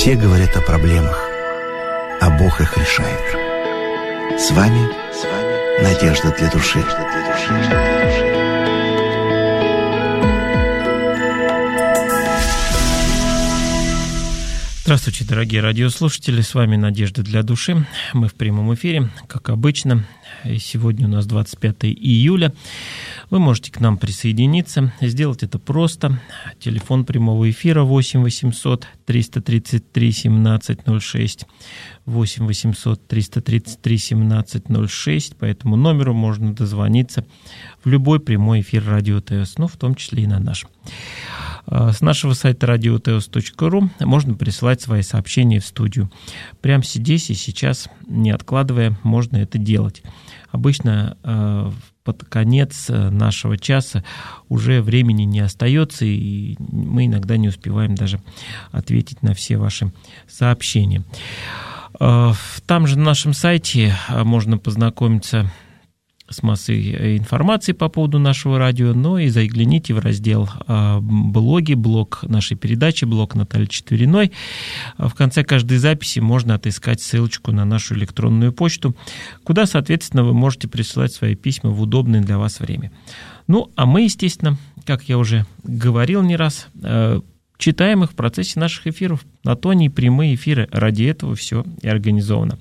Все говорят о проблемах, а Бог их решает. С вами «Надежда для души». Здравствуйте, дорогие радиослушатели, с вами «Надежда для души». Мы в прямом эфире, как обычно. И сегодня у нас 25 июля. Вы можете к нам присоединиться. Сделать это просто. Телефон прямого эфира 8 800 333 17 06. 8 800 333 17 06. По этому номеру можно дозвониться в любой прямой эфир Радио ТС, в том числе и на наш. С нашего сайта radiotels.ru можно присылать свои сообщения в студию. Прямо здесь и сейчас, не откладывая, можно это делать. Обычно под конец нашего часа уже времени не остается, и мы иногда не успеваем даже ответить на все ваши сообщения. Там же на нашем сайте можно познакомиться с массой информации по поводу нашего радио, но и загляните в раздел «Блоги», блог нашей передачи, блог Натальи Четвериной. В конце каждой записи можно отыскать ссылочку на нашу электронную почту, куда, соответственно, вы можете присылать свои письма в удобное для вас время. А мы, естественно, как я уже говорил не раз, читаем их в процессе наших эфиров. На то они прямые эфиры, ради этого все и организовано.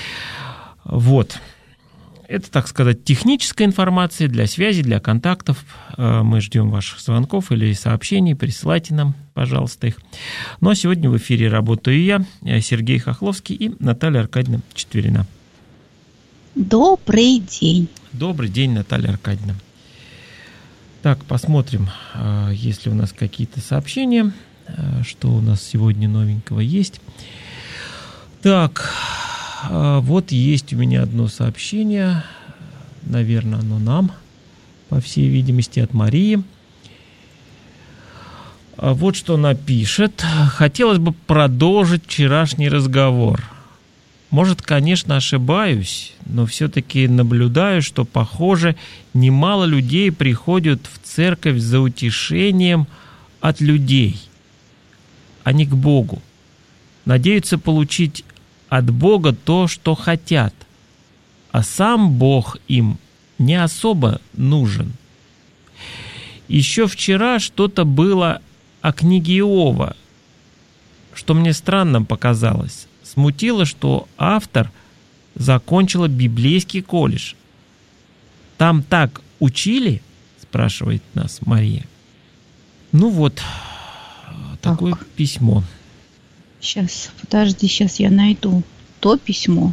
Это, так сказать, техническая информация для связи, для контактов. Мы ждем ваших звонков или сообщений. Присылайте нам, пожалуйста, их. А сегодня в эфире работаю я, Сергей Хохловский и Наталья Аркадьевна Четверина. Добрый день. Добрый день, Наталья Аркадьевна. Так, посмотрим, есть ли у нас какие-то сообщения, что у нас сегодня новенького есть. Так... есть у меня одно сообщение, наверное, оно нам, по всей видимости, от Марии. Вот что она пишет. Хотелось бы продолжить вчерашний разговор. Может, конечно, ошибаюсь, но все-таки наблюдаю, что, похоже, немало людей приходят в церковь за утешением от людей, а не к Богу. Надеются получить от Бога то, что хотят, а сам Бог им не особо нужен. Еще вчера что-то было о книге Иова, что мне странным показалось. Смутило, что автор закончила библейский колледж. Там так учили? Спрашивает нас Мария. Такое письмо. Сейчас я найду то письмо,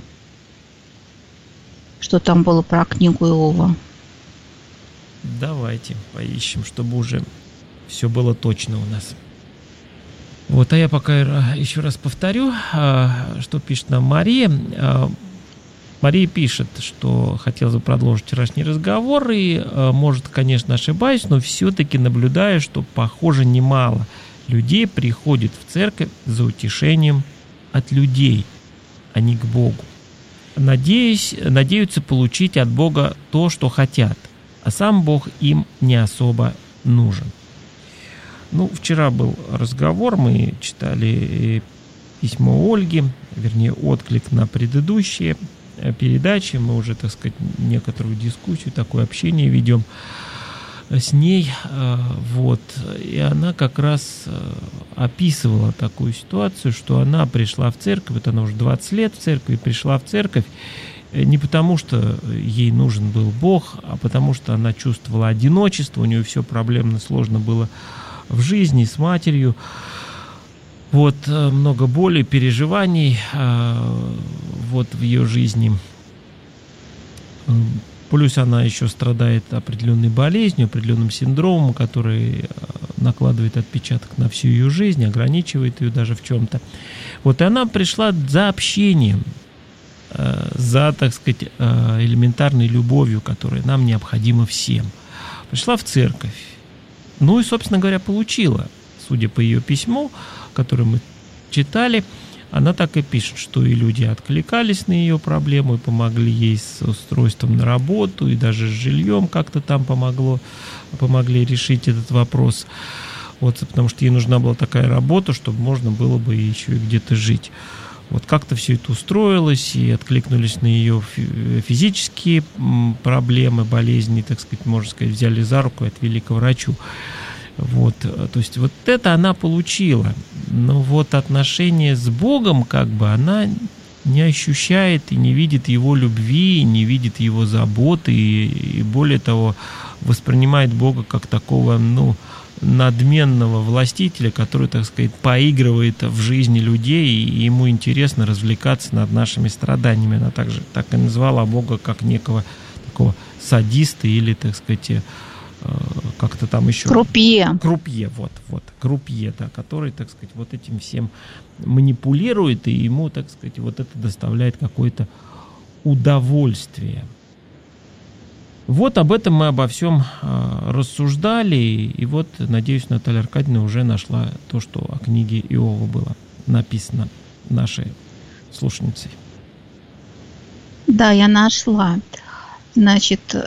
что там было про книгу Иова. Давайте поищем, чтобы уже все было точно у нас. А я пока еще раз повторю, что пишет нам Мария. Мария пишет, что хотела бы продолжить вчерашний разговор, и, может, конечно, ошибаюсь, но все-таки наблюдаю, что, похоже, немало людей приходят в церковь за утешением от людей, а не к Богу. Надеются получить от Бога то, что хотят, а сам Бог им не особо нужен. Вчера был разговор, мы читали письмо Ольги, вернее, отклик на предыдущие передачи. Мы уже, так сказать, некоторую дискуссию, такое общение ведем с ней, и она как раз описывала такую ситуацию, что она пришла в церковь, она уже 20 лет в церкви, пришла в церковь не потому, что ей нужен был Бог, а потому, что она чувствовала одиночество, у нее все проблемно, сложно было в жизни с матерью, много боли, переживаний в ее жизни. Плюс она еще страдает определенной болезнью, определенным синдромом, который накладывает отпечаток на всю ее жизнь, ограничивает ее даже в чем-то. И она пришла за общением, за, так сказать, элементарной любовью, которая нам необходима всем. Пришла в церковь. И, собственно говоря, получила, судя по ее письму, которое мы читали, она так и пишет, что и люди откликались на ее проблему и помогли ей с устройством на работу, и даже с жильем как-то там помогли решить этот вопрос. Вот, потому что ей нужна была такая работа, чтобы можно было бы еще и где-то жить. Вот как-то все это устроилось, и откликнулись на ее физические проблемы, болезни, так сказать, можно сказать, взяли за руку и отвели к врачу. Вот, то есть вот это она получила. Но вот отношения с Богом, как бы, она не ощущает и не видит его любви, не видит его заботы, и более того, воспринимает Бога как такого, надменного властителя, который, так сказать, поигрывает в жизни людей, и ему интересно развлекаться над нашими страданиями. Она также так и назвала Бога как некого такого садиста или, так сказать, как-то там еще... Крупье, крупье, да, который, так сказать, вот этим всем манипулирует, и ему, так сказать, вот это доставляет какое-то удовольствие. Вот об этом мы обо всем рассуждали, и вот, надеюсь, Наталья Аркадьевна уже нашла то, что о книге Иова было написано нашей слушательницей. да, я нашла. Значит,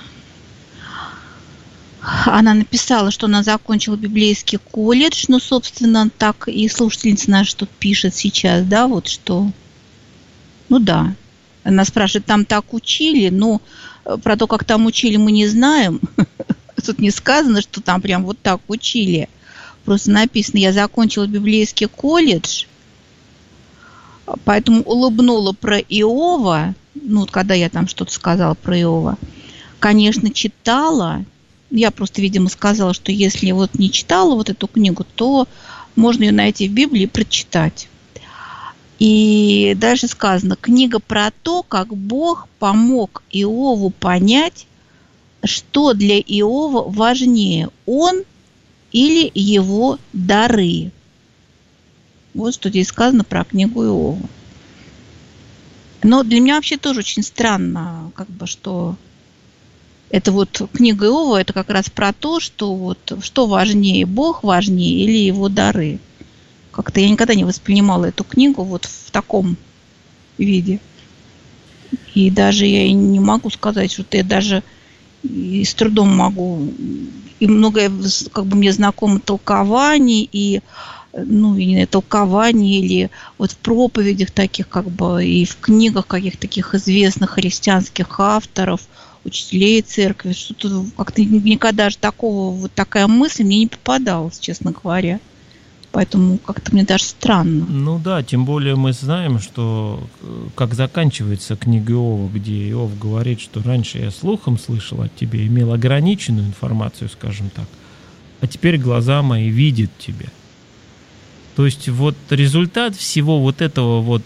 она написала, что она закончила библейский колледж, собственно, так и слушательница наша тут пишет сейчас, да, вот что, да, она спрашивает, там так учили, но про то, как там учили, мы не знаем, тут не сказано, что там прям вот так учили, просто написано, я закончила библейский колледж, поэтому улыбнула про Иова, когда я там что-то сказала про Иова, конечно, читала. Я просто, видимо, сказала, что если вот не читала вот эту книгу, то можно ее найти в Библии и прочитать. И дальше сказано, книга про то, как Бог помог Иову понять, что для Иова важнее, он или его дары. Вот что здесь сказано про книгу Иова. Но для меня вообще тоже очень странно, что... Это вот книга Иова, это как раз про то, что что важнее, Бог важнее или его дары. Как-то я никогда не воспринимала эту книгу вот в таком виде. И даже я и не могу сказать, что я даже и с трудом могу. И многое мне знакомо толкований, и толкований, или вот в проповедях таких, и в книгах каких-то таких известных христианских авторов, учителей церкви, что-то как-то никогда же такая мысль мне не попадалась, честно говоря. Поэтому как-то мне даже странно. Да, тем более мы знаем, что как заканчивается книга Иова, где Иов говорит, что раньше я слухом слышал от тебя, имел ограниченную информацию, скажем так, а теперь глаза мои видят тебя. То есть вот результат всего вот этого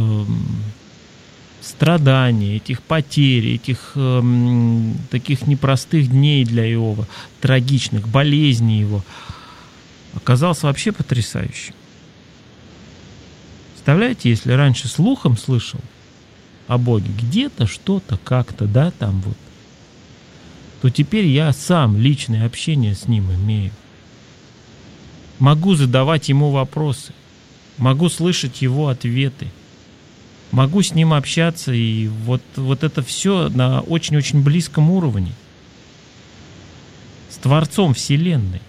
страданий, этих потерь, этих таких непростых дней для Иова, трагичных, болезней его, оказался вообще потрясающим. Представляете, если раньше слухом слышал о Боге, где-то, что-то, как-то, да, там вот, то теперь я сам личное общение с Ним имею. Могу задавать Ему вопросы, могу слышать Его ответы, могу с Ним общаться, и вот это все на очень-очень близком уровне. С Творцом Вселенной.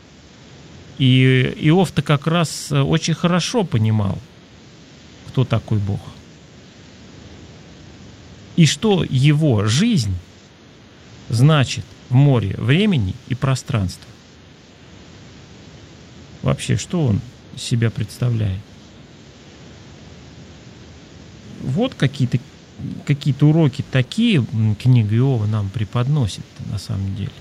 И Иов-то как раз очень хорошо понимал, кто такой Бог. И что его жизнь значит в море времени и пространства. Вообще, что он из себя представляет? Вот какие-то уроки такие книга Иова нам преподносит на самом деле.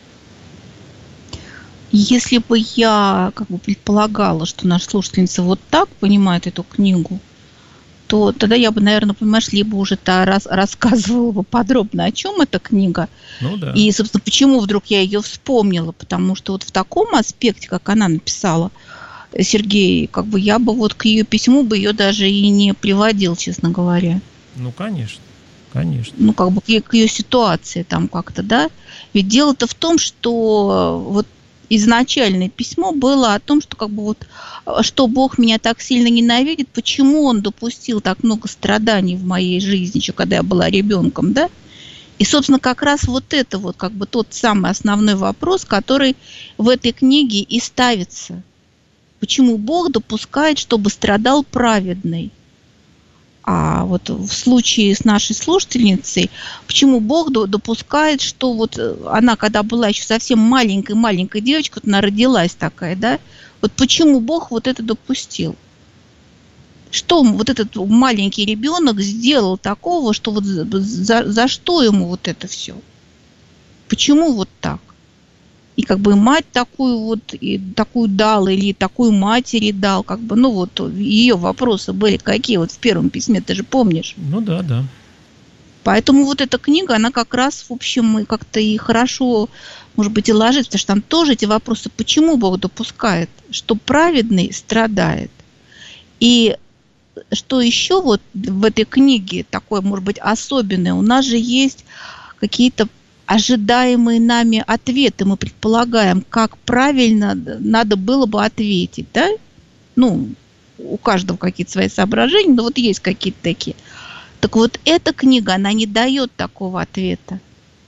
Если бы я предполагала, что наша слушательница вот так понимает эту книгу, то тогда я бы, наверное, понимаешь, либо уже рассказывала бы подробно, о чем эта книга. Да. И, собственно, почему вдруг я ее вспомнила. Потому что вот в таком аспекте, как она написала, Сергей, я бы к ее письму бы ее даже и не приводил, честно говоря. Конечно. Конечно. К ее ситуации там как-то, да. Ведь дело-то в том, что изначальное письмо было о том, что что Бог меня так сильно ненавидит, почему Он допустил так много страданий в моей жизни, еще когда я была ребенком, да? И, собственно, как раз вот это вот как бы тот самый основной вопрос, который в этой книге и ставится. Почему Бог допускает, чтобы страдал праведный? А вот в случае с нашей слушательницей, почему Бог допускает, что вот она, когда была еще совсем маленькой девочкой, вот она родилась такая, да, вот почему Бог вот это допустил? Что вот этот маленький ребенок сделал такого, что вот за что ему вот это все? Почему вот так? И как бы мать такую вот, и такую дал, или такую матери дал, как бы, ну вот ее вопросы были какие вот в первом письме, ты же помнишь? Ну да. Поэтому вот эта книга, она как раз, в общем, как-то и хорошо, может быть, и ложится, потому что там тоже эти вопросы, почему Бог допускает, что праведный страдает. И что еще вот в этой книге такое, может быть, особенное, у нас же есть какие-то ожидаемые нами ответы, мы предполагаем, как правильно надо было бы ответить, да? Ну, у каждого какие-то свои соображения, но вот есть какие-то такие. Так вот, эта книга, она не дает такого ответа.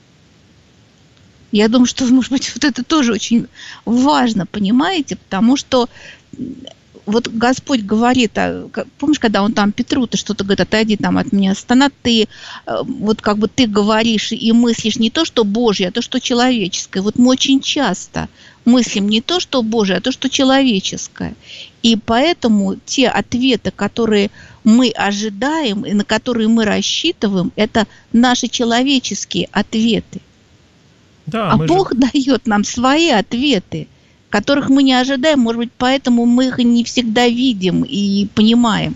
Я думаю, что, может быть, вот это тоже очень важно, понимаете, потому что вот Господь говорит, помнишь, когда он там Петру-то что-то говорит, отойди там от меня, стана, ты, вот как бы ты говоришь и мыслишь не то, что Божье, а то, что человеческое. Вот мы очень часто мыслим не то, что Божье, а то, что человеческое. И поэтому те ответы, которые мы ожидаем и на которые мы рассчитываем, это наши человеческие ответы. Да, а Бог дает нам свои ответы, которых мы не ожидаем, может быть, поэтому мы их и не всегда видим и понимаем.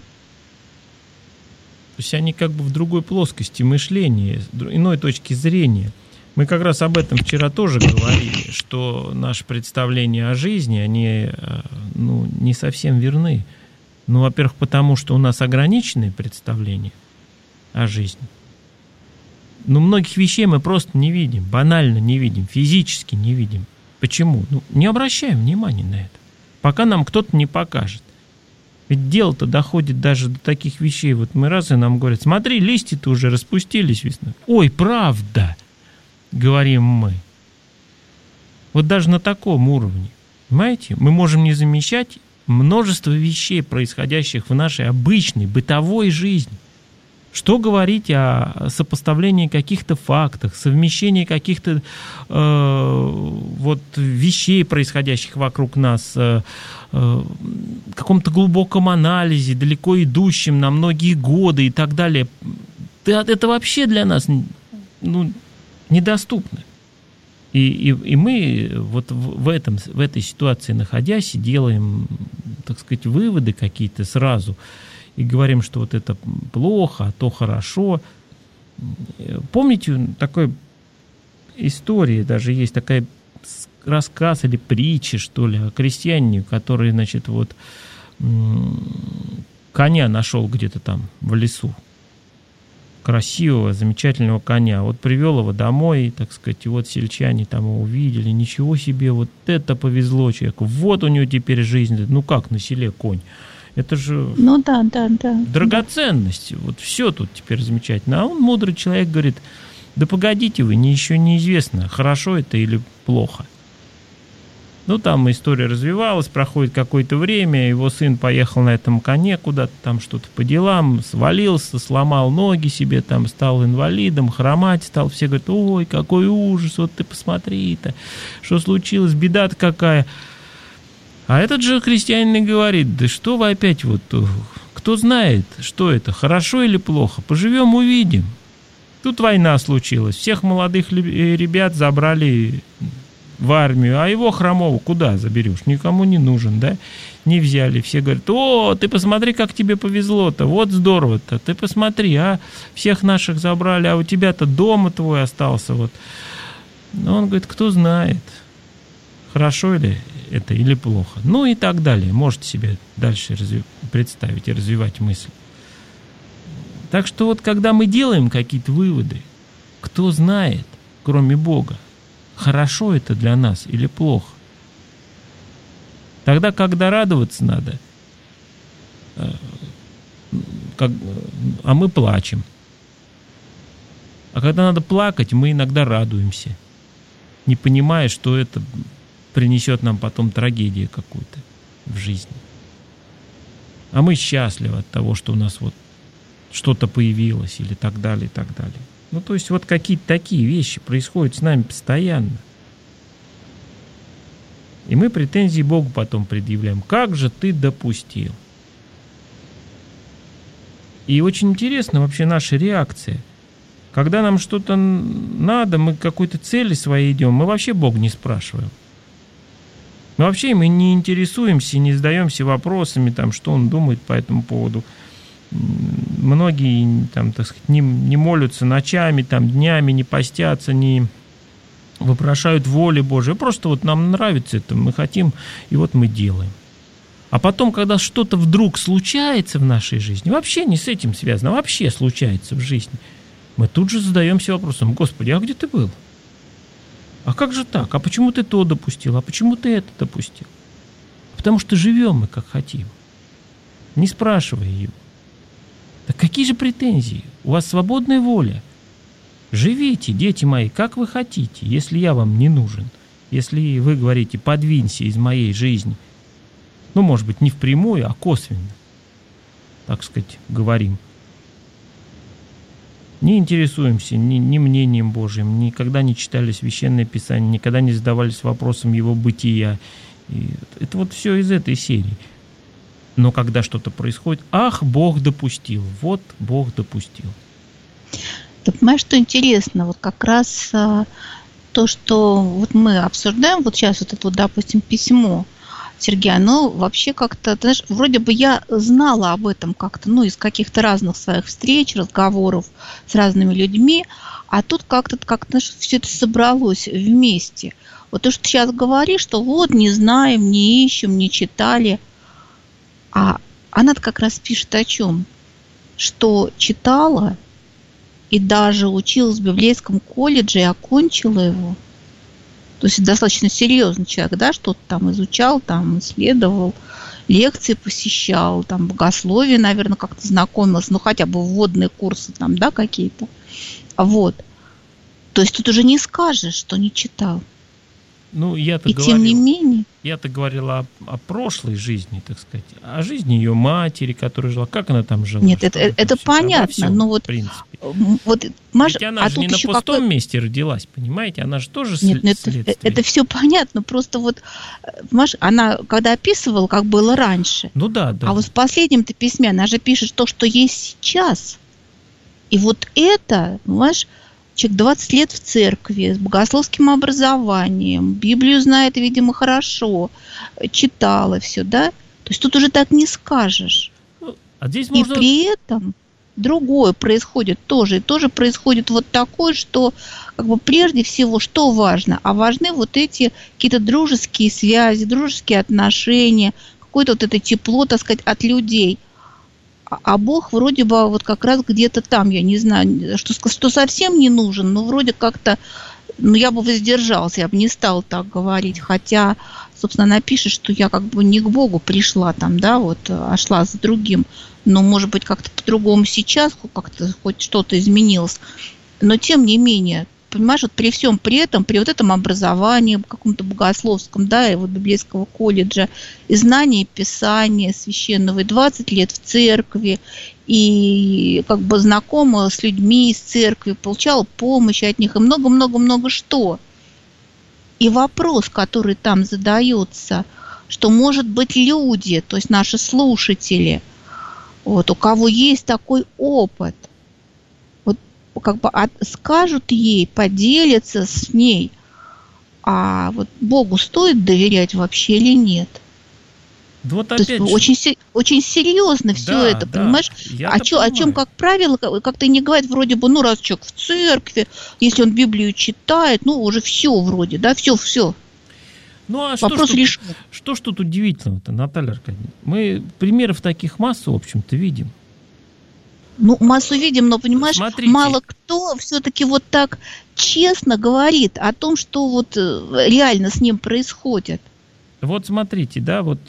То есть они как бы в другой плоскости мышления, иной точки зрения. Мы как раз об этом вчера тоже говорили, что наши представления о жизни, они не совсем верны. Ну, во-первых, потому что у нас ограниченные представления о жизни. Но многих вещей мы просто не видим, банально не видим, физически не видим. Почему? Не обращаем внимания на это, пока нам кто-то не покажет. Ведь дело-то доходит даже до таких вещей. Вот мы раз и нам говорят, смотри, листья-то уже распустились весной. Ой, правда, говорим мы. Вот даже на таком уровне, понимаете, мы можем не замечать множество вещей, происходящих в нашей обычной бытовой жизни. Что говорить о сопоставлении каких-то фактов, совмещении каких-то вещей, происходящих вокруг нас, каком-то глубоком анализе, далеко идущем на многие годы и так далее. Это вообще для нас недоступно. И мы вот в этой ситуации, находясь, делаем, так сказать, выводы какие-то сразу, и говорим, что вот это плохо, а то хорошо. Помните, такой истории, даже есть такой рассказ или притча, что ли, о крестьянине, который, значит, вот коня нашел где-то там в лесу. Красивого, замечательного коня. Вот привел его домой, так сказать, и вот сельчане там его увидели. Ничего себе, вот это повезло человеку. Вот у него теперь жизнь. Ну как на селе конь? Это же драгоценность. Вот все тут теперь замечательно. А он, мудрый человек, говорит, да погодите вы, еще неизвестно, хорошо это или плохо. Ну, там история развивалась, проходит какое-то время, его сын поехал на этом коне куда-то, там что-то по делам, свалился, сломал ноги себе, там стал инвалидом, хромать стал. Все говорят, ой, какой ужас, вот ты посмотри-то, что случилось, беда-то какая. А этот же крестьянин говорит, да что вы опять вот, кто знает, что это, хорошо или плохо, поживем, увидим. Тут война случилась, всех молодых ребят забрали в армию, а его хромого куда заберешь, никому не нужен, да, не взяли. Все говорят, о, ты посмотри, как тебе повезло-то, вот здорово-то, ты посмотри, а всех наших забрали, а у тебя-то дома твой остался, вот. Но он говорит, кто знает, хорошо ли это или плохо. Ну и так далее. Можете себе дальше представить и развивать мысль. Так что вот когда мы делаем какие-то выводы, кто знает, кроме Бога, хорошо это для нас или плохо. Тогда, когда радоваться надо, а мы плачем. А когда надо плакать, мы иногда радуемся, не понимая, что это принесет нам потом трагедию какую-то в жизни. А мы счастливы от того, что у нас вот что-то появилось или так далее, и так далее. Ну, то есть вот какие-то такие вещи происходят с нами постоянно. И мы претензии Богу потом предъявляем. Как же ты допустил? И очень интересна вообще наша реакция. Когда нам что-то надо, мы к какой-то цели своей идем, мы вообще Бога не спрашиваем. Мы не интересуемся, не задаемся вопросами, там, что Он думает по этому поводу. Многие там, так сказать, не молятся ночами, там, днями, не постятся, не вопрошают воли Божией. Просто вот нам нравится это, мы хотим, и вот мы делаем. А потом, когда что-то вдруг случается в нашей жизни, вообще не с этим связано, вообще случается в жизни, мы тут же задаемся вопросом: Господи, а где ты был? А как же так? А почему ты то допустил? А почему ты это допустил? Потому что живем мы как хотим, не спрашивая Его. Так какие же претензии? У вас свободная воля. Живите, дети мои, как вы хотите, если я вам не нужен. Если вы говорите: подвинься из моей жизни. Ну, может быть, не впрямую, а косвенно, так сказать, говорим. Не интересуемся ни мнением Божьим, никогда не читали Священное Писание, никогда не задавались вопросом Его бытия. И это вот все из этой серии. Но когда что-то происходит, ах, Бог допустил, вот Бог допустил. Ты понимаешь, что интересно? Вот как раз то, что вот мы обсуждаем, вот сейчас вот это вот, допустим, письмо Сергея, оно вообще как-то, ты знаешь, вроде бы я знала об этом как-то, ну, из каких-то разных своих встреч, разговоров с разными людьми, а тут как-то знаешь, все это собралось вместе. Вот то, что ты сейчас говоришь, что вот не знаем, не ищем, не читали, а она-то как раз пишет о чем? Что читала и даже училась в библейском колледже и окончила его. То есть достаточно серьезный человек, да, что-то там изучал, там исследовал, лекции посещал, там богословие, наверное, как-то знакомился, ну хотя бы вводные курсы там, да, какие-то. Вот. То есть тут уже не скажешь, что не читал. Ну, тем не менее. Я-то говорила о прошлой жизни, так сказать, о жизни ее матери, которая жила. Как она там жила? Нет, это понятно, но вот, в принципе. Вот, Маша, ведь она же не на пустом месте родилась, понимаете? Она же тоже следствие. Это все понятно, просто вот, Маша, она когда описывала, как было раньше, ну да. А вот в последнем-то письме она же пишет то, что есть сейчас. И вот это, понимаешь, человек 20 лет в церкви, с богословским образованием, Библию знает, видимо, хорошо, читала все, да? То есть тут уже так не скажешь. А здесь можно... И при этом другое происходит тоже. И тоже происходит вот такое, что как бы прежде всего, что важно? А важны вот эти какие-то дружеские связи, дружеские отношения, какое-то вот это тепло, так сказать, от людей. А Бог вроде бы вот как раз где-то там, я не знаю, что совсем не нужен, но вроде как-то, ну, я бы воздержался, я бы не стала так говорить, хотя, собственно, она пишет, что я как бы не к Богу пришла там, да, вот, а шла за другим, но, может быть, как-то по-другому сейчас, как-то хоть что-то изменилось, но, тем не менее, понимаешь, вот при всем при этом, при вот этом образовании, каком-то богословском, да, и вот библейского колледжа, и знании Писания священного, и 20 лет в церкви, и как бы знакома с людьми из церкви, получала помощь от них, и много-много-много что. И вопрос, который там задается, что, может быть, люди, то есть наши слушатели, вот, у кого есть такой опыт, как бы скажут ей, поделятся с ней, а вот Богу стоит доверять вообще или нет? Вот опять То есть очень серьезно все это, понимаешь? О чем, как правило, как-то не говорят вроде бы, ну, раз человек в церкви, если он Библию читает, ну, уже все вроде, да, все. Ну, а вопрос решен. Что ж тут удивительного-то, Наталья Аркадьевна? Мы примеров таких массу, в общем-то, видим. Ну, массу видим, но, понимаешь, смотрите, мало кто все-таки вот так честно говорит о том, что вот реально с ним происходит. Вот смотрите, да, вот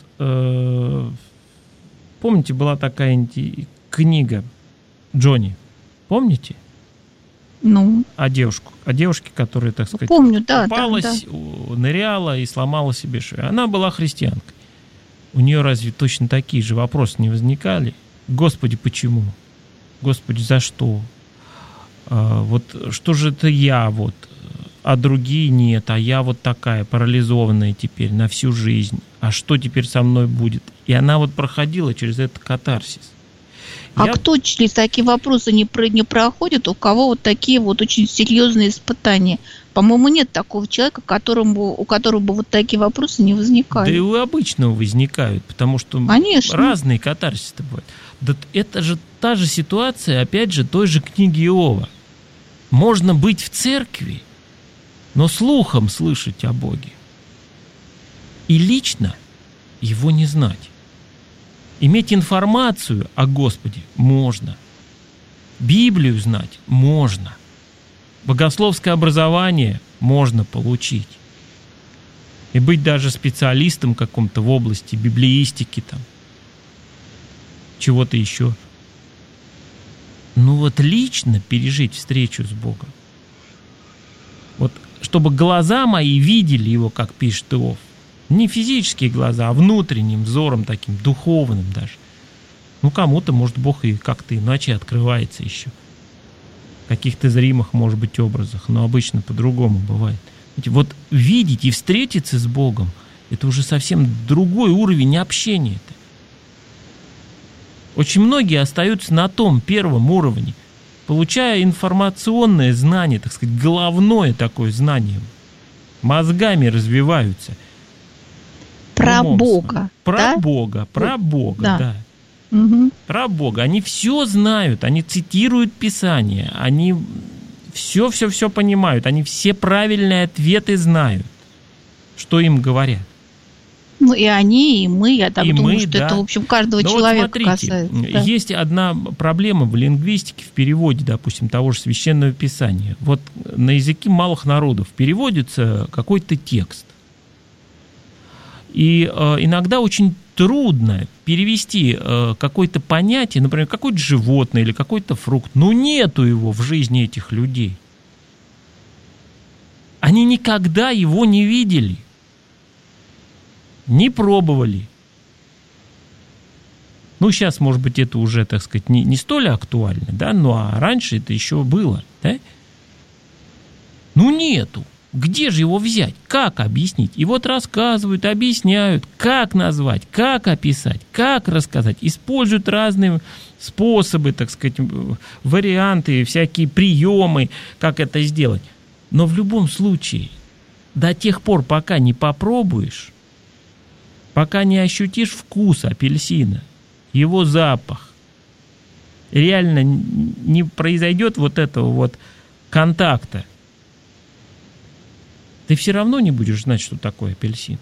помните, была такая книга Джонни, помните? Ну. О девушке, которая, так сказать, помню, да, упалась, ныряла и сломала себе шею. Она была христианкой. У нее разве точно такие же вопросы не возникали? Господи, почему? Господи, за что? Вот что же это я, вот, а другие нет, а я вот такая парализованная теперь на всю жизнь. А что теперь со мной будет? И она вот проходила через этот катарсис. Кто через такие вопросы не проходит, у кого вот такие вот очень серьезные испытания? По-моему, нет такого человека, у которого бы вот такие вопросы не возникали. Да и у обычного возникают, потому что разные катарсисы бывают. Да это же та же ситуация, опять же, той же книги Иова. Можно быть в церкви, но слухом слышать о Боге. И лично его не знать. Иметь информацию о Господе можно. Библию знать можно. Богословское образование можно получить. И быть даже специалистом каком-то в области библеистики, там, чего-то еще. Ну вот лично пережить встречу с Богом. Вот чтобы глаза мои видели его, как пишет Иов. Не физические глаза, а внутренним взором таким, духовным даже. Ну, кому-то, может, Бог и как-то иначе открывается еще. В каких-то зримых, может быть, образах. Но обычно по-другому бывает. Вот видеть и встретиться с Богом, это уже совсем другой уровень общения-то. Очень многие остаются на том первом уровне, получая информационное знание, так сказать, головное такое знание. Мозгами развиваются. Про Бога. Про Бога, да. Угу. Про Бога. Они все знают, они цитируют Писание, они все понимают, они все правильные ответы знают, что им говорят. Ну и они, и мы, я так думаю, что да. это, в общем, каждого человека вот смотрите, касается. Да. Есть одна проблема в лингвистике, в переводе, допустим, того же Священного Писания. Вот на языке малых народов переводится какой-то текст. И иногда очень трудно перевести какое-то понятие, например, какое-то животное или какой-то фрукт. Но нету его в жизни этих людей. Они никогда его не видели, не пробовали. Ну, сейчас, может быть, это уже, так сказать, не столь актуально, да, ну, а раньше это еще было, да? Ну, нету. Где же его взять? Как объяснить? И вот рассказывают, объясняют, как назвать, как описать, как рассказать. Используют разные способы, так сказать, варианты, всякие приемы, как это сделать. Но в любом случае, до тех пор, пока не попробуешь, пока не ощутишь вкус апельсина, его запах, реально не произойдет вот этого вот контакта, ты все равно не будешь знать, что такое апельсин.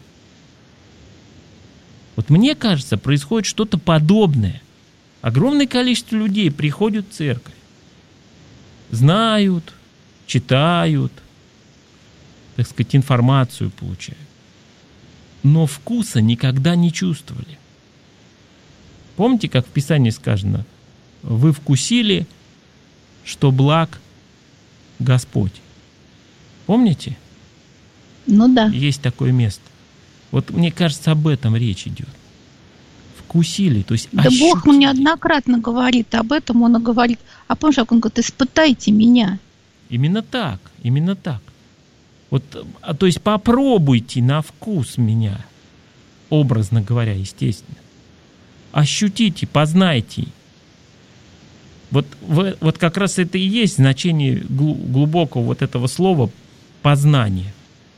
Вот мне кажется, происходит что-то подобное. Огромное количество людей приходят в церковь, знают, читают, так сказать, информацию получают, но вкуса никогда не чувствовали. Помните, как в Писании сказано: вы вкусили, что благ Господь. Помните? Ну да. Есть такое место. Вот мне кажется, об этом речь идет. Вкусили, то есть да ощутили. Бог неоднократно говорит об этом, Он говорит, а помнишь, как Он говорит, испытайте меня. Именно так, именно так. Вот, то есть попробуйте на вкус меня, образно говоря, естественно. Ощутите, познайте. Вот как раз это и есть значение глубокого вот этого слова познание.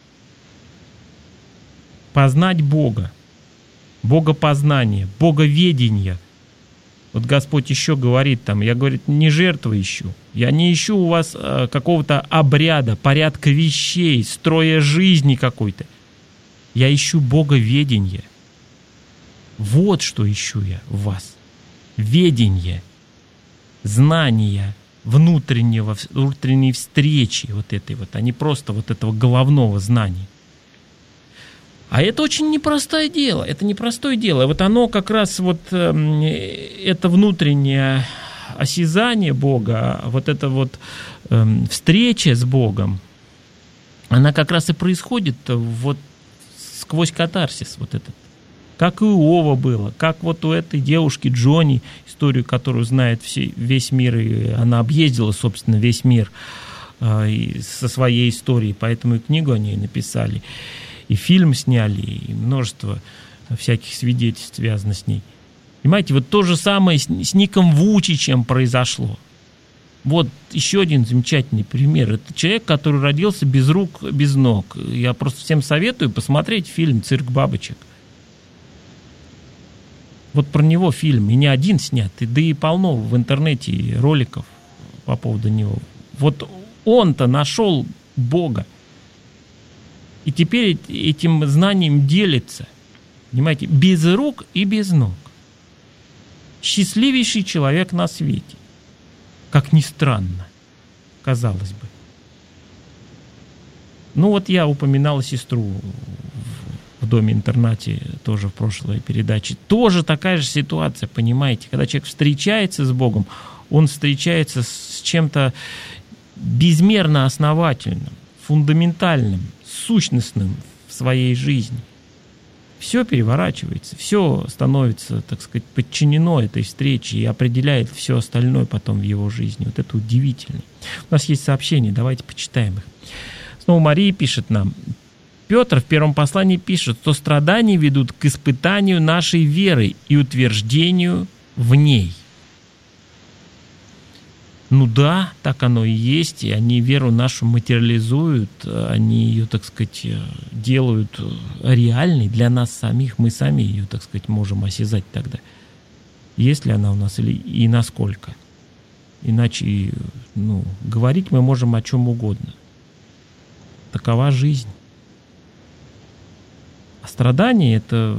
Познать Бога, богопознание, боговедение. Вот Господь еще говорит там, я, говорит, не жертвы ищу, я не ищу у вас какого-то обряда, порядка вещей, строя жизни какой-то. Я ищу боговедение. Вот что ищу я в вас. Ведение, знание внутренней встречи вот этой вот, а не просто вот этого головного знания. А это очень непростое дело, это непростое дело. Вот оно как раз вот, это внутреннее осязание Бога, вот эта вот встреча с Богом, она как раз и происходит вот сквозь катарсис вот этот. Как и у Иова было, как вот у этой девушки Джонни, историю, которую знает весь мир, и она объездила, собственно, весь мир со своей историей, поэтому и книгу о ней написали, и фильм сняли, и множество всяких свидетельств связано с ней. Понимаете, вот то же самое с Ником Вучичем произошло. Вот еще один замечательный пример. Это человек, который родился без рук, без ног. Я просто всем советую посмотреть фильм «Цирк бабочек». Вот про него фильм, и не один снят, да и полно в интернете роликов по поводу него. Вот он-то нашел Бога. И теперь этим знанием делится. Понимаете, без рук и без ног. Счастливейший человек на свете. Как ни странно, казалось бы. Ну вот я упоминал сестру в доме-интернате тоже в прошлой передаче. Тоже такая же ситуация, понимаете. Когда человек встречается с Богом, он встречается с чем-то безмерно основательным, фундаментальным, сущностным в своей жизни. Все переворачивается, все становится, так сказать, подчинено этой встрече и определяет все остальное потом в его жизни. Вот это удивительно. У нас есть сообщения, давайте почитаем их. Снова Мария пишет нам. Петр в первом послании пишет, что страдания ведут к испытанию нашей веры и утверждению в ней. Ну да, так оно и есть, и они веру нашу материализуют, они ее, так сказать, делают реальной для нас самих, мы сами ее, так сказать, можем осязать тогда, есть ли она у нас или и насколько. Иначе, говорить мы можем о чем угодно. Такова жизнь. А страдание это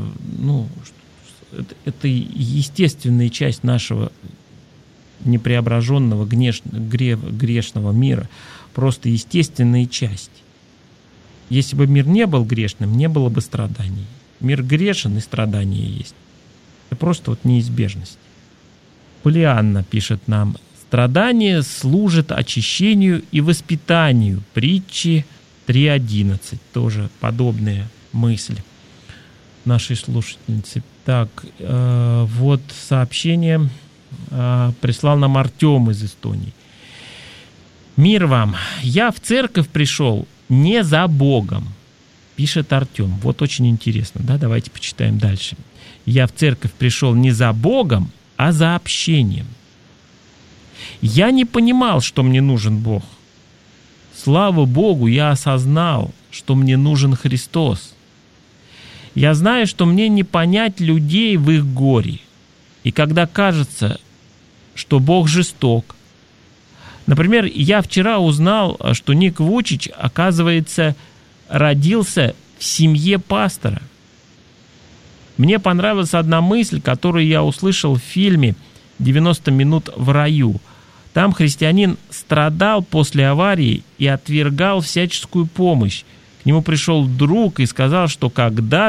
естественная часть нашего непреображенного грешного мира, просто естественная часть. Если бы мир не был грешным, не было бы страданий. Мир грешен, и страдания есть. Это просто вот неизбежность. Полианна пишет нам, страдание служит очищению и воспитанию. Притчи 3.11. Тоже подобная мысль нашей слушательницы. Так, вот сообщение прислал нам Артем из Эстонии. Мир вам. Я в церковь пришел не за Богом, пишет Артем. Вот очень интересно, да? Давайте почитаем дальше. Я в церковь пришел не за Богом, а за общением. Я не понимал, что мне нужен Бог. Слава Богу, я осознал, что мне нужен Христос. Я знаю, что мне не понять людей в их горе. И когда кажется, что Бог жесток. Например, я вчера узнал, что Ник Вучич, оказывается, родился в семье пастора. Мне понравилась одна мысль, которую я услышал в фильме «90 минут в раю». Там христианин страдал после аварии и отвергал всяческую помощь. К нему пришел друг и сказал, что когда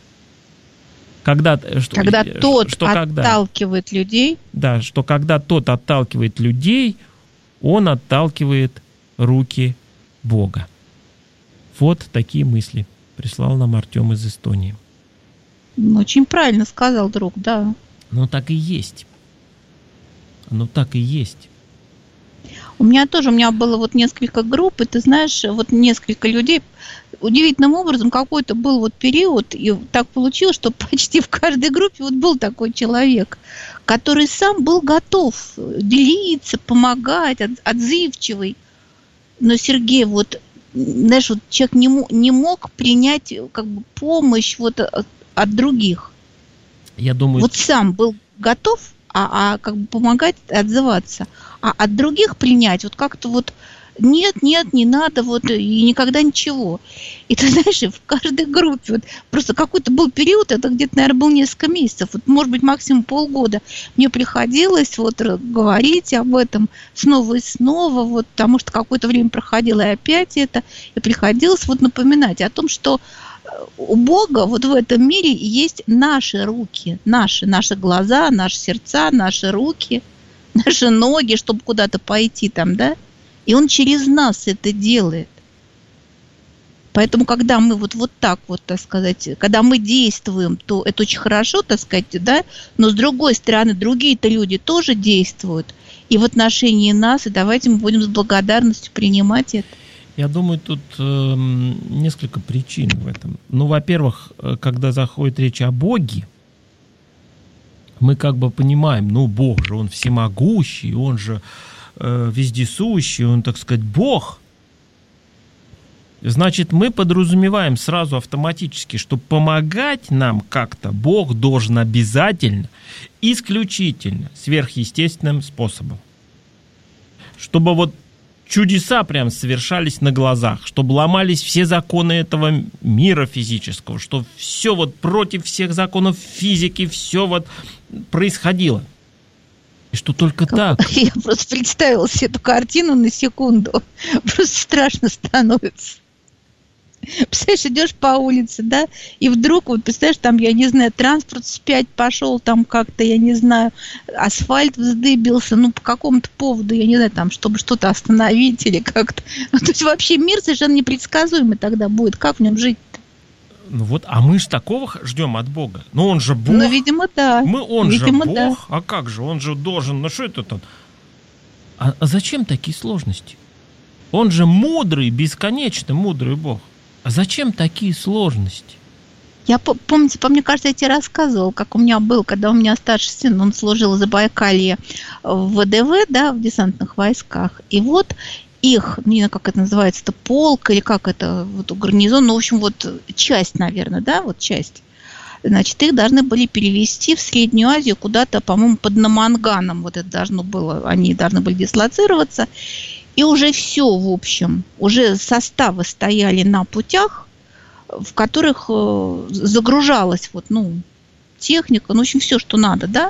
тот отталкивает людей. Да, что когда тот отталкивает людей, он отталкивает руки Бога. Вот такие мысли прислал нам Артем из Эстонии. Очень правильно сказал друг, да. Ну, так и есть. Так и есть. У меня было вот несколько групп, и ты знаешь, вот несколько людей. Удивительным образом какой-то был вот период, и так получилось, что почти в каждой группе вот был такой человек, который сам был готов делиться, помогать, отзывчивый. Но Сергей, вот, знаешь, вот человек не мог принять как бы помощь вот от других. Я думаю... Вот сам был готов, как бы помогать, отзываться. А от других принять, вот как-то вот нет, не надо, вот, и никогда ничего. И ты знаешь, в каждой группе, вот, просто какой-то был период, это где-то, наверное, был несколько месяцев, вот, может быть, максимум полгода, мне приходилось вот говорить об этом снова и снова, вот, потому что какое-то время проходило, и опять это, и приходилось вот напоминать о том, что у Бога вот в этом мире есть наши руки, наши глаза, наши сердца, наши руки, наши ноги, чтобы куда-то пойти там, да? И Он через нас это делает. Поэтому, когда мы вот так вот, так сказать, когда мы действуем, то это очень хорошо, так сказать, да? Но с другой стороны, другие-то люди тоже действуют. И в отношении нас, и давайте мы будем с благодарностью принимать это. Я думаю, тут несколько причин в этом. Ну, во-первых, когда заходит речь о Боге, мы как бы понимаем, ну, Бог же, Он всемогущий, Он же вездесущий, Он, так сказать, Бог. Значит, мы подразумеваем сразу автоматически, что помогать нам как-то Бог должен обязательно, исключительно, сверхъестественным способом. Чтобы вот чудеса прям совершались на глазах, чтобы ломались все законы этого мира физического, что все вот против всех законов физики, все вот происходило. И что только так. Я просто представила себе эту картину на секунду. Просто страшно становится. Представляешь, идешь по улице, да, и вдруг, вот представляешь, там, я не знаю, транспорт вспять пошел, там как-то, я не знаю, асфальт вздыбился, ну, по какому-то поводу, я не знаю, там, чтобы что-то остановить или как-то. Ну, то есть вообще мир совершенно непредсказуемый тогда будет, как в нем жить-то? Ну вот, а мы ж такого ждем от Бога. Ну, Он же Бог. Ну, видимо, да. Он видимо, же Бог, да. А как же, Он же должен, ну, что это там? А зачем такие сложности? Он же мудрый, бесконечно мудрый Бог. А зачем такие сложности? Я помните, мне кажется, я тебе рассказывала, как у меня был, когда у меня старший сын, он служил в Забайкалье в ВДВ, да, в десантных войсках. И вот их, не знаю, как это называется, это полк или как это, вот гарнизон, ну, в общем, вот часть, наверное, да, вот часть. Значит, их должны были перевести в Среднюю Азию куда-то, по-моему, под Наманганом. Вот это должно было, они должны были дислоцироваться. И уже все, в общем, уже составы стояли на путях, в которых загружалась вот, ну, техника, ну, в общем, все, что надо, да.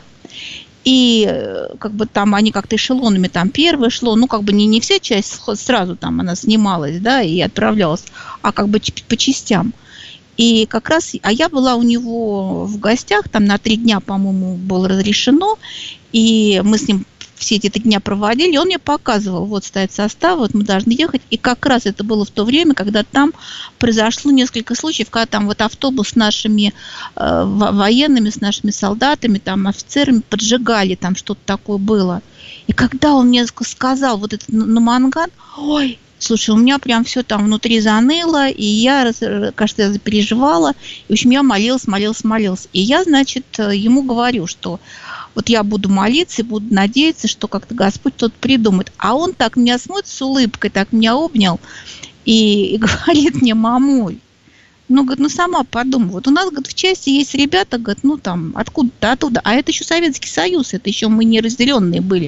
И как бы там они как-то эшелонами, там первое шло, ну, как бы не вся часть сразу там она снималась, да, и отправлялась, а как бы по частям. И как раз, а я была у него в гостях, там на 3 дня, по-моему, было разрешено, и мы с ним все эти 3 дня проводили, и он мне показывал, вот стоит состав, вот мы должны ехать. И как раз это было в то время, когда там произошло несколько случаев, когда там вот автобус с нашими военными, с нашими солдатами, там офицерами поджигали, там что-то такое было. И когда он мне сказал вот это Наманган, ой, слушай, у меня прям все там внутри заныло, и я, кажется, я запереживала. И, в общем, я молилась. И я, значит, ему говорю, что вот я буду молиться и буду надеяться, что как-то Господь что-то придумает. А он так меня смотрит с улыбкой, так меня обнял и говорит мне: мамуль, ну, говорит, ну, сама подумай. Вот у нас, говорит, в части есть ребята, говорит, ну, там, откуда-то, оттуда. А это еще Советский Союз, это еще мы не разделенные были.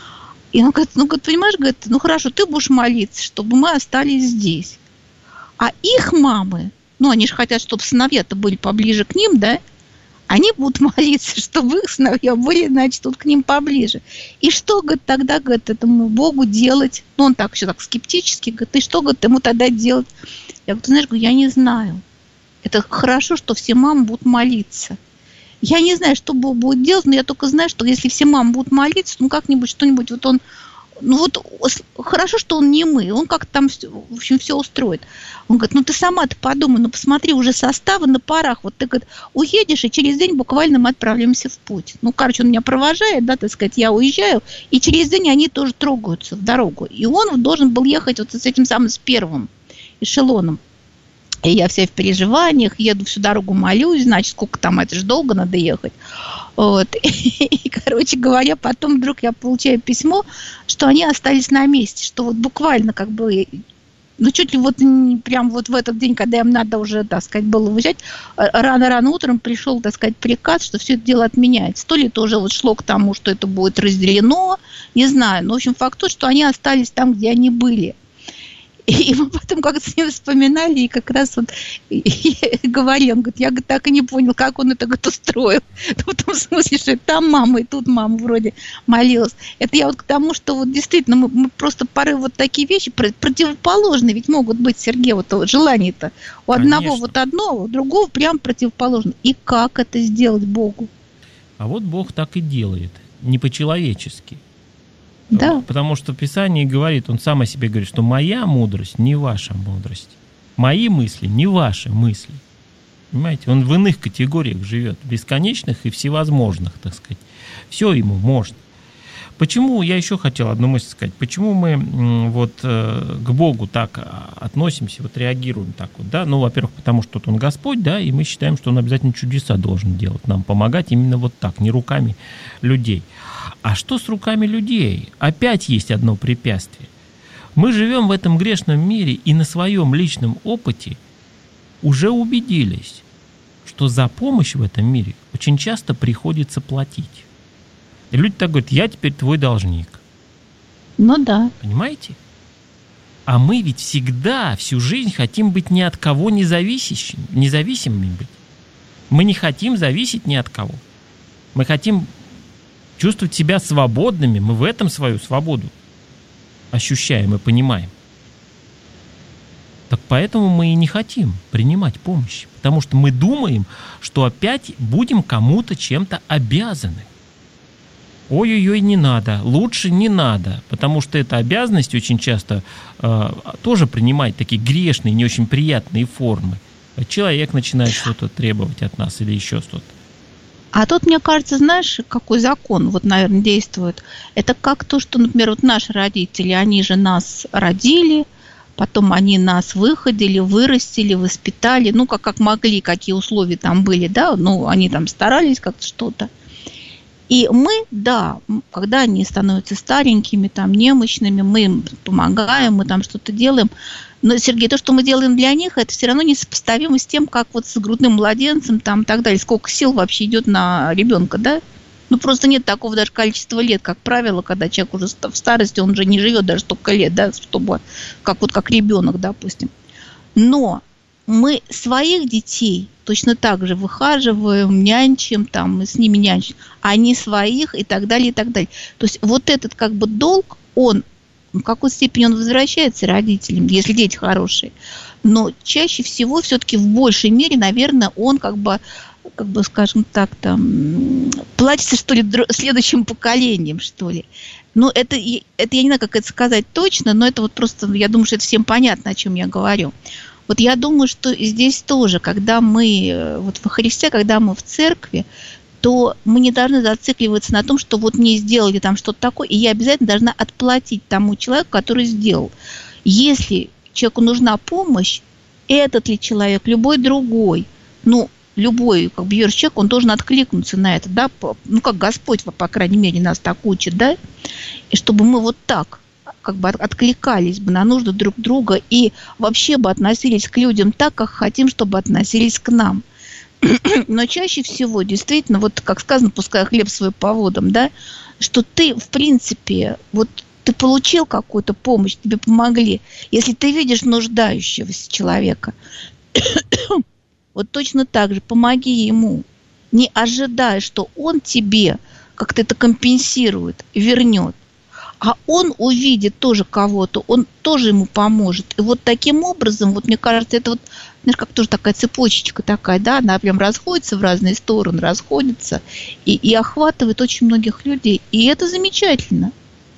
И он говорит, ну, говорит, понимаешь, говорит, ну, хорошо, ты будешь молиться, чтобы мы остались здесь. А их мамы, ну, они же хотят, чтобы сыновья-то были поближе к ним, да, они будут молиться, чтобы их сыновья были, значит, тут к ним поближе. И что, говорит, тогда, говорит, этому Богу делать? Ну, он так еще так скептически, говорит, и что, говорит, ему тогда делать? Я говорю, ты знаешь, я не знаю. Это хорошо, что все мамы будут молиться. Я не знаю, что Бог будет делать, но я только знаю, что если все мамы будут молиться, ну, как-нибудь, что-нибудь, вот он, ну, вот хорошо, что он немый, он как-то там, в общем, все устроит. Он говорит, ну, ты сама-то подумай, ну, посмотри, уже составы на парах, вот ты, говорит, уедешь, и через день буквально мы отправляемся в путь. Ну, короче, он меня провожает, да, так сказать, я уезжаю, и через день они тоже трогаются в дорогу. И он должен был ехать вот с этим самым, с первым эшелоном. И я вся в переживаниях, еду всю дорогу, молюсь, значит, сколько там, это же долго надо ехать. Вот. И, короче говоря, потом вдруг я получаю письмо, что они остались на месте, что вот буквально как бы, ну, чуть ли вот прям вот в этот день, когда им надо уже, так сказать, было уезжать, рано-рано утром пришел, так сказать, приказ, что все это дело отменяется. То ли это уже вот шло к тому, что это будет разделено, не знаю. Но, в общем, факт тот, что они остались там, где они были. И мы потом как-то с ним вспоминали, и как раз вот говорили, он говорит, я так и не понял, как он это, говорит, устроил. В том смысле, что там мама, и тут мама вроде молилась. Это я вот к тому, что вот действительно мы просто порой вот такие вещи противоположные, ведь могут быть, Сергей, вот желания-то у одного вот одно, у другого прям противоположно. И как это сделать Богу? А вот Бог так и делает, не по-человечески. Да. Потому что Писание говорит, он сам о себе говорит, что моя мудрость не ваша мудрость. Мои мысли не ваши мысли. Понимаете, он в иных категориях живет, бесконечных и всевозможных, так сказать. Все ему можно. Почему, я еще хотел одну мысль сказать, почему мы вот к Богу так относимся, вот реагируем так вот, да? Ну, во-первых, потому что Он Господь, да, и мы считаем, что Он обязательно чудеса должен делать, нам помогать именно вот так, не руками людей. А что с руками людей? Опять есть одно препятствие. Мы живем в этом грешном мире и на своем личном опыте уже убедились, что за помощь в этом мире очень часто приходится платить. И люди так говорят, я теперь твой должник. Ну да. Понимаете? А мы ведь всегда, всю жизнь хотим быть ни от кого независимыми быть. Мы не хотим зависеть ни от кого. Мы хотим чувствовать себя свободными. Мы в этом свою свободу ощущаем и понимаем. Так поэтому мы и не хотим принимать помощь. Потому что мы думаем, что опять будем кому-то чем-то обязаны. Ой-ой-ой, не надо, лучше не надо, потому что эта обязанность очень часто тоже принимает такие грешные, не очень приятные формы. Человек начинает что-то требовать от нас или еще что-то. А тут, мне кажется, знаешь, какой закон, вот, наверное, действует. Это как то, что, например, вот наши родители, они же нас родили, потом они нас выходили, вырастили, воспитали, ну, как могли, какие условия там были, да, ну, они там старались как-то что-то. И мы, да, когда они становятся старенькими, там, немощными, мы им помогаем, мы там что-то делаем. Но, Сергей, то, что мы делаем для них, это все равно несопоставимо с тем, как вот с грудным младенцем там, и так далее. Сколько сил вообще идет на ребенка, да? Ну, просто нет такого даже количества лет, как правило, когда человек уже в старости, он же не живет даже столько лет, да, чтобы, как ребенок, допустим. Но мы своих детей точно так же выхаживаем, нянчим, там, с ними нянчим, а не своих и так далее, и так далее. То есть вот этот как бы долг, он, в какой степени он возвращается родителям, если дети хорошие. Но чаще всего все-таки в большей мере, наверное, он как бы, скажем так, там, платится, что ли, следующим поколением, что ли. Ну, это я не знаю, как это сказать точно, но это вот просто, я думаю, что это всем понятно, о чем я говорю. Вот я думаю, что здесь тоже, когда мы вот во Христе, когда мы в церкви, то мы не должны зацикливаться на том, что вот мне сделали там что-то такое, и я обязательно должна отплатить тому человеку, который сделал. Если человеку нужна помощь, этот ли человек, любой другой, ну, любой, как бы, верующий человек, он должен откликнуться на это, да, ну, как Господь, по крайней мере, нас так учит, да, и чтобы мы вот так как бы откликались бы на нужды друг друга и вообще бы относились к людям так, как хотим, чтобы относились к нам. Но чаще всего, действительно, вот как сказано, пускай хлеб свой по водам, да, что ты, в принципе, вот ты получил какую-то помощь, тебе помогли. Если ты видишь нуждающегося человека, вот точно так же помоги ему, не ожидая, что он тебе как-то это компенсирует, вернет. А он увидит тоже кого-то, он тоже ему поможет. И вот таким образом, вот мне кажется, это вот, знаешь, как тоже такая цепочечка такая, да, она прям расходится в разные стороны, расходится и охватывает очень многих людей. И это замечательно.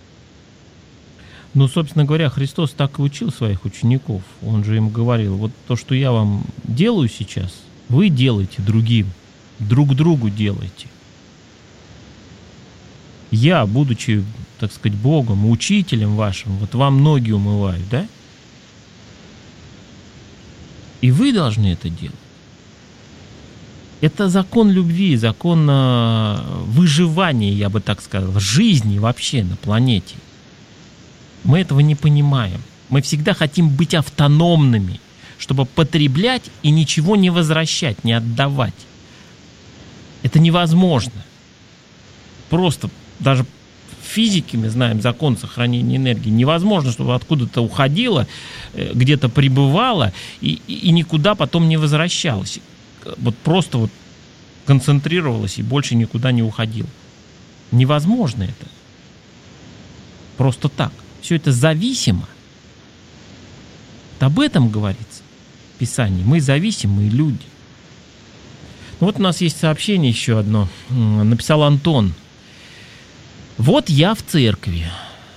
Ну, собственно говоря, Христос так и учил своих учеников. Он же им говорил, вот то, что я вам делаю сейчас, вы делаете другим, друг другу делаете. Я, будучи, так сказать, Богом, учителем вашим, вот вам ноги умываю, да? И вы должны это делать. Это закон любви, закон выживания, я бы так сказал, жизни вообще на планете. Мы этого не понимаем. Мы всегда хотим быть автономными, чтобы потреблять и ничего не возвращать, не отдавать. Это невозможно. Просто даже в физике мы знаем закон сохранения энергии. Невозможно, чтобы откуда-то уходило, где-то пребывало и никуда потом не возвращалось. Вот просто вот концентрировалось и больше никуда не уходило. Невозможно это. Просто так. Все это зависимо. Об этом говорится в Писании. Мы зависимые люди. Ну, вот у нас есть сообщение еще одно. Написал Антон. Вот я в церкви.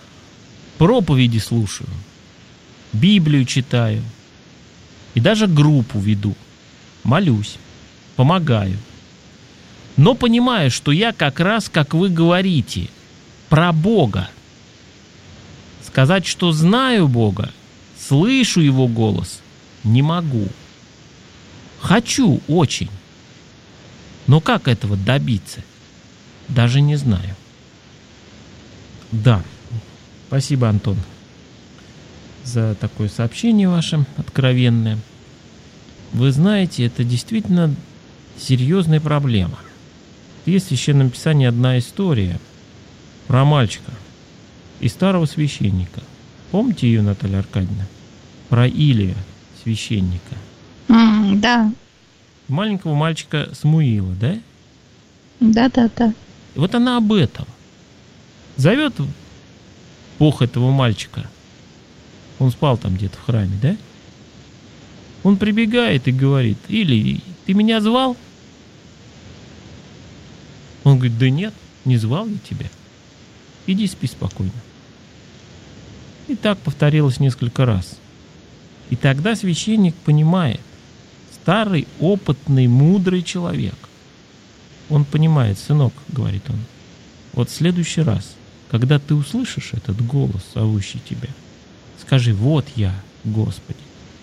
проповеди слушаю, Библию читаю, и даже группу веду, молюсь, помогаю. Но понимаю, что я как раз, как вы говорите, про Бога. Сказать, что знаю Бога, слышу Его голос, не могу. Хочу очень. Но как этого добиться? Даже не знаю. Да, спасибо, Антон, за такое сообщение ваше откровенное. Вы знаете, это действительно серьезная проблема. Есть в Священном Писании одна история про мальчика и старого священника. Помните ее, Наталья Аркадьевна? Про Илия, священника. Да. Маленького мальчика Самуила, да? Да. И вот она об этом. Зовет Бог этого мальчика. Он спал там где-то в храме, да? Он прибегает и говорит: Или, ты меня звал? Он говорит: да нет, не звал я тебя. Иди спи спокойно. И так повторилось несколько раз. И тогда священник понимает, старый, опытный, мудрый человек. Он понимает: сынок, говорит он, вот в следующий раз, когда ты услышишь этот голос, зовущий тебя, скажи: вот я, Господи.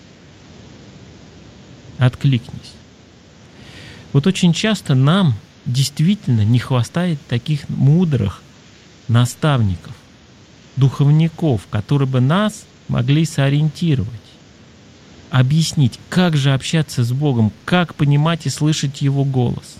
Откликнись. Вот очень часто нам действительно не хватает таких мудрых наставников, духовников, которые бы нас могли сориентировать, объяснить, как же общаться с Богом, как понимать и слышать Его голос.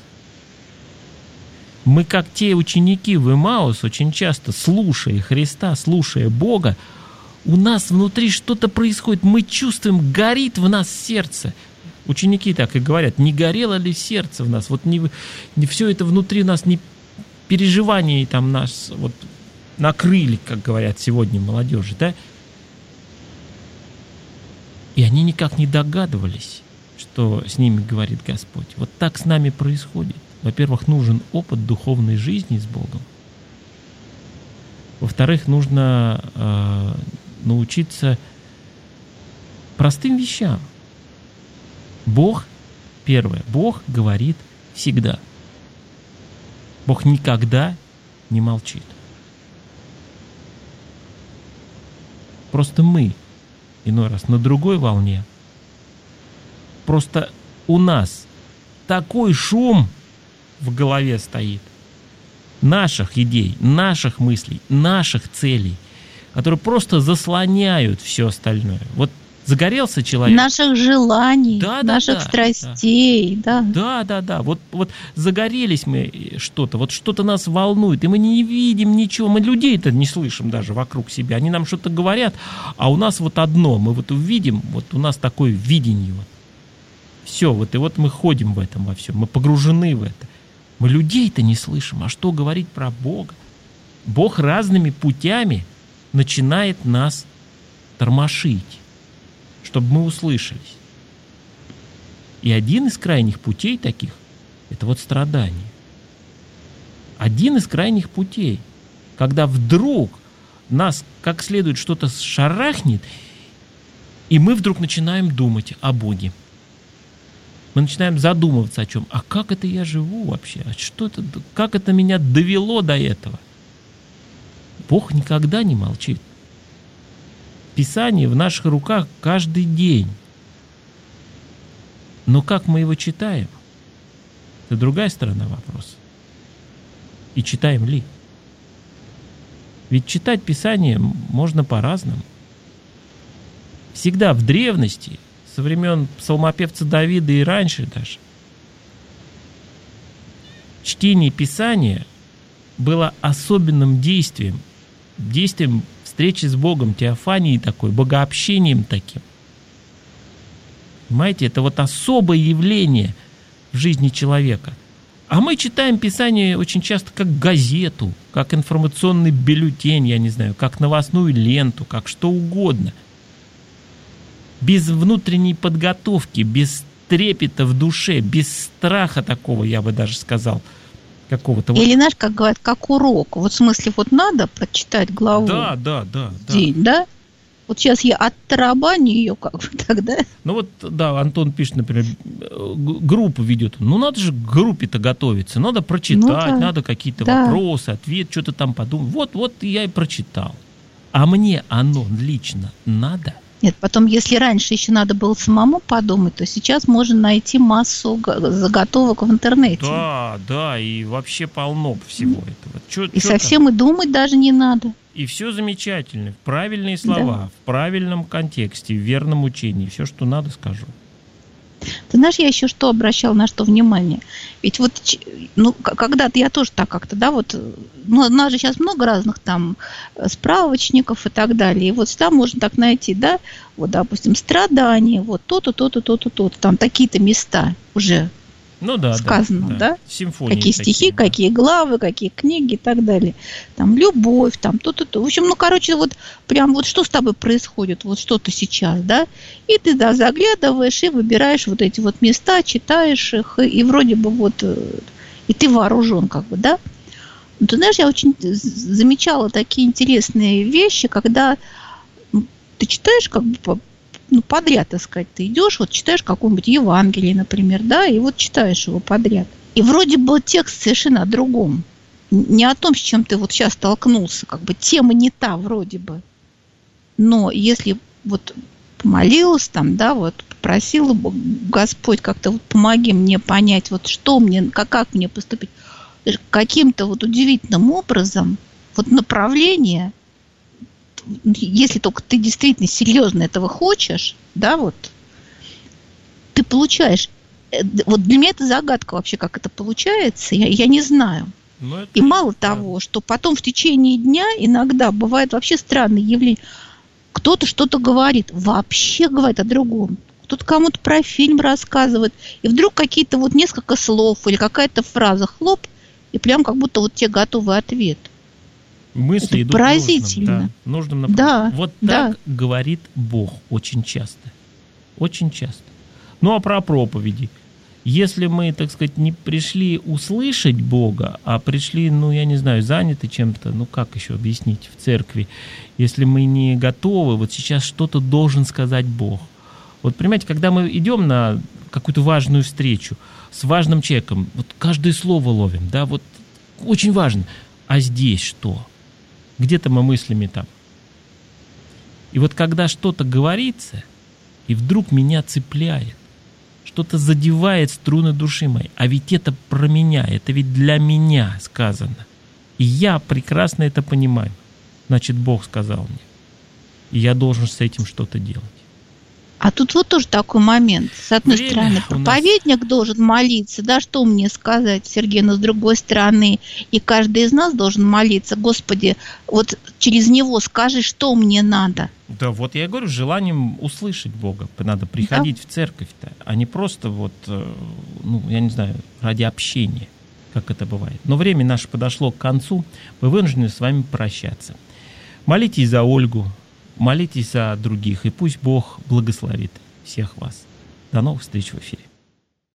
Мы, как те ученики в Эмаус, очень часто, слушая Христа, слушая Бога, у нас внутри что-то происходит, мы чувствуем, горит в нас сердце. Ученики так и говорят: не горело ли сердце в нас? Вот не все это внутри нас, не переживания там нас вот накрыли, как говорят сегодня молодежи, да? И они никак не догадывались, что с ними говорит Господь. Вот так с нами происходит. Во-первых, нужен опыт духовной жизни с Богом. Во-вторых, нужно научиться простым вещам. Бог, первое, Бог говорит всегда. Бог никогда не молчит. Просто мы иной раз на другой волне. Просто у нас такой шум в голове стоит наших идей, наших мыслей, наших целей, которые просто заслоняют все остальное. Вот загорелся человек. Наших желаний, наших страстей. Да. Вот загорелись мы что-то, вот что-то нас волнует, и мы не видим ничего, мы людей-то не слышим даже вокруг себя. Они нам что-то говорят, а у нас вот одно, мы вот увидим, вот у нас такое видение. Вот. Все, вот и вот мы ходим в этом во всем, мы погружены в это. Мы людей-то не слышим, а что говорить про Бога? Бог разными путями начинает нас тормошить, чтобы мы услышались. И один из крайних путей таких – это вот страдание. Один из крайних путей, когда вдруг нас как следует что-то шарахнет, и мы вдруг начинаем думать о Боге. Мы начинаем задумываться о чем. А как это я живу вообще? А что это, как это меня довело до этого? Бог никогда не молчит. Писание в наших руках каждый день. Но как мы его читаем? Это другая сторона вопроса. И читаем ли? Ведь читать Писание можно по-разному. Всегда в древности, со времен псалмопевца Давида и раньше даже, чтение Писания было особенным действием встречи с Богом, теофанией такой, богообщением таким. Понимаете, это вот особое явление в жизни человека. А мы читаем Писание очень часто как газету, как информационный бюллетень, я не знаю, как новостную ленту, как что угодно. Без внутренней подготовки, без трепета в душе, без страха такого, я бы даже сказал, какого-то... Или, знаешь, как говорят, как урок. Вот в смысле, вот надо прочитать главу в день, да? Вот сейчас я оттарабаню ее как бы тогда. Ну вот, да, Антон пишет, например, группу ведет. Ну, надо же к группе-то готовиться. Надо прочитать, надо какие-то вопросы, ответ, что-то там подумать. Вот я и прочитал. А мне оно лично надо? Нет, потом, если раньше еще надо было самому подумать, то сейчас можно найти массу заготовок в интернете. Да, и вообще полно всего этого. И совсем и думать даже не надо. И все замечательно. Правильные слова, в правильном контексте, в верном учении. Все, что надо, скажу. Ты знаешь, я еще что обращала на что внимание? Ведь вот, ну, когда-то я тоже так как-то, да, вот, ну, у нас же сейчас много разных там справочников и так далее, и вот всегда можно так найти, да, вот, допустим, страдания, вот то-то, то-то, то-то, то-то, там такие-то места уже сказано, да? Симфонии какие стихи, такие, какие главы, какие книги и так далее. Там любовь, там то-то, то. В общем, ну, короче, вот прям вот что с тобой происходит, вот что-то сейчас, да? И ты, да, заглядываешь и выбираешь вот эти вот места, читаешь их, и вроде бы вот, и ты вооружен как бы, да? Но ты знаешь, я очень замечала такие интересные вещи, когда ты читаешь как бы подряд, так сказать, ты идешь, вот читаешь какое-нибудь Евангелие, например, да, и вот читаешь его подряд. И вроде бы текст совершенно о другом. Не о том, с чем ты вот сейчас столкнулся, как бы тема не та вроде бы. Но если вот помолилась там, да, вот попросила Господь, как-то вот помоги мне понять, вот что мне, как мне поступить, каким-то вот удивительным образом, вот направление, если только ты действительно серьезно этого хочешь, да, вот, ты получаешь. Вот для меня это загадка вообще, как это получается, я не знаю. И мало того, что потом в течение дня иногда бывает вообще странные явления. Кто-то что-то говорит, вообще говорит о другом. Кто-то кому-то про фильм рассказывает, и вдруг какие-то вот несколько слов или какая-то фраза хлоп, и прям как будто вот тебе готовый ответ. Мысли это идут поразительно. Нужным направлением. Вот так говорит Бог очень часто. Очень часто. Ну, а про проповеди. Если мы, так сказать, не пришли услышать Бога, а пришли, ну, я не знаю, заняты чем-то, ну, как еще объяснить, в церкви, если мы не готовы, вот сейчас что-то должен сказать Бог. Вот, понимаете, когда мы идем на какую-то важную встречу с важным человеком, вот каждое слово ловим, да, вот очень важно. А здесь что? Где-то мы мыслями там. И вот когда что-то говорится, и вдруг меня цепляет, что-то задевает струны души моей, а ведь это про меня, это ведь для меня сказано. И я прекрасно это понимаю. Значит, Бог сказал мне. И я должен с этим что-то делать. А тут вот тоже такой момент. С одной стороны, проповедник должен молиться, да, что мне сказать, Сергей, но с другой стороны, и каждый из нас должен молиться. Господи, вот через него скажи, что мне надо. Да, вот я говорю, с желанием услышать Бога. Надо приходить в церковь-то, а не просто вот, ну, я не знаю, ради общения, как это бывает. Но время наше подошло к концу, мы вынуждены с вами прощаться. Молитесь за Ольгу, молитесь за других, и пусть Бог благословит всех вас. До новых встреч в эфире.